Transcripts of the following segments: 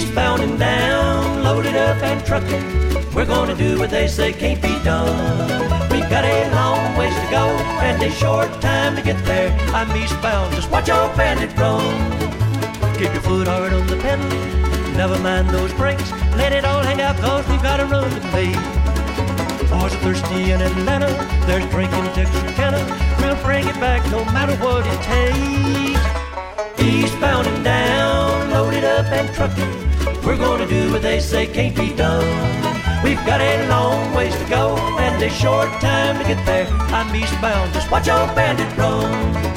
Eastbound and down, loaded up and trucking. We're gonna do what they say can't be done. We've got a long ways to go and a short time to get there. I'm eastbound, just watch your bandit run. Keep your foot hard on the pedal, never mind those brakes. Let it all hang out cause we've got a run to make. Boys are thirsty in Atlanta, there's drink in Texarkana. We'll bring it back no matter what it takes. Eastbound and down, loaded up and trucking. We're gonna do what they say can't be done. We've got a long ways to go and a short time to get there. I'm eastbound, just watch your bandit run.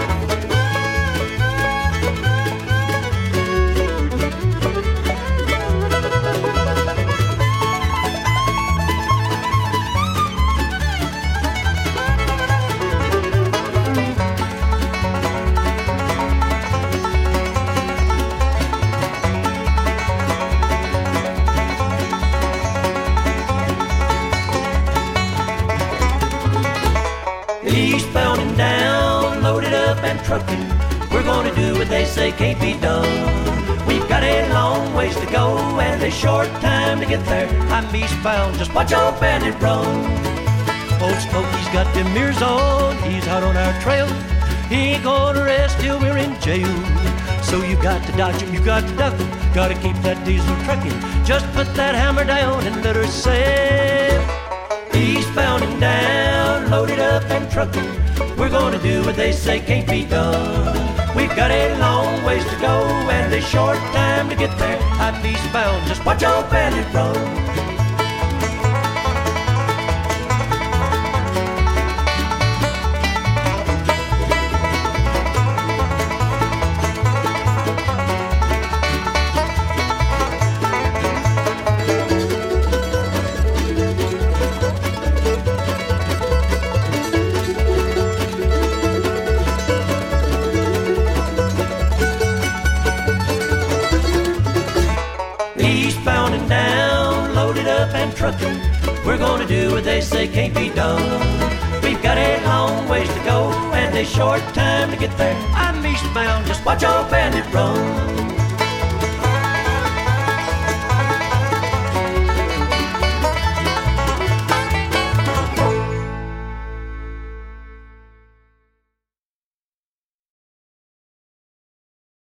Eastbound and down, loaded up and trucking. We're gonna do what they say can't be done. We've got a long ways to go and a short time to get there. I'm eastbound, just watch your bandit run. Old Smokey's got them mirrors on, he's out on our trail. He ain't gonna rest till we're in jail. So you got to dodge him, you got to duck him, gotta keep that diesel trucking. Just put that hammer down and let her sail. Eastbound and down, loaded up and trucking. We're gonna do what they say can't be done. We've got a long ways to go and a short time to get there. I'm eastbound, just watch your bandit run. Eastbound and down, loaded up and trucking. We're gonna do what they say can't be done. We've got a long ways to go and a short time to get there. I'm eastbound, just watch your bandit run.